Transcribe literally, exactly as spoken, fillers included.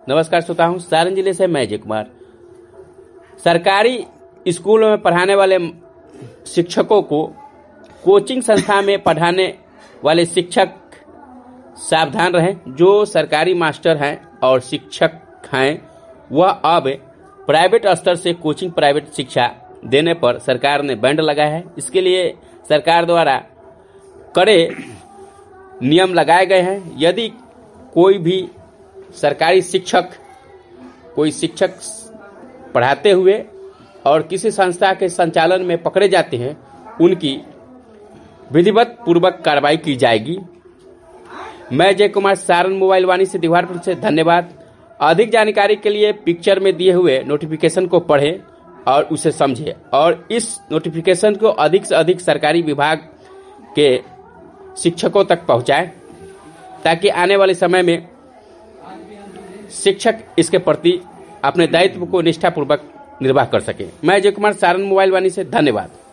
नमस्कार श्रोता हूँ सारण जिले से मैं अजय कुमार। सरकारी स्कूलों में पढ़ाने वाले शिक्षकों को कोचिंग संस्था में पढ़ाने वाले शिक्षक सावधान रहें। जो सरकारी मास्टर हैं और शिक्षक हैं वह अब प्राइवेट स्तर से कोचिंग प्राइवेट शिक्षा देने पर सरकार ने बैन लगाया है। इसके लिए सरकार द्वारा कड़े नियम लगाए गए हैं। यदि कोई भी सरकारी शिक्षक कोई शिक्षक पढ़ाते हुए और किसी संस्था के संचालन में पकड़े जाते हैं, उनकी विधिवत पूर्वक कार्रवाई की जाएगी। मैं अजय कुमार, सारण मोबाइल वाणी से दीवारपुर से धन्यवाद। अधिक जानकारी के लिए पिक्चर में दिए हुए नोटिफिकेशन को पढ़ें और उसे समझें और इस नोटिफिकेशन को अधिक से अधिक सरकारी विभाग के शिक्षकों तक पहुंचाएं ताकि आने वाले समय में शिक्षक इसके प्रति अपने दायित्व को निष्ठापूर्वक निर्वाह कर सके। मैं अजय कुमार, सारण मोबाइल वाणी से धन्यवाद।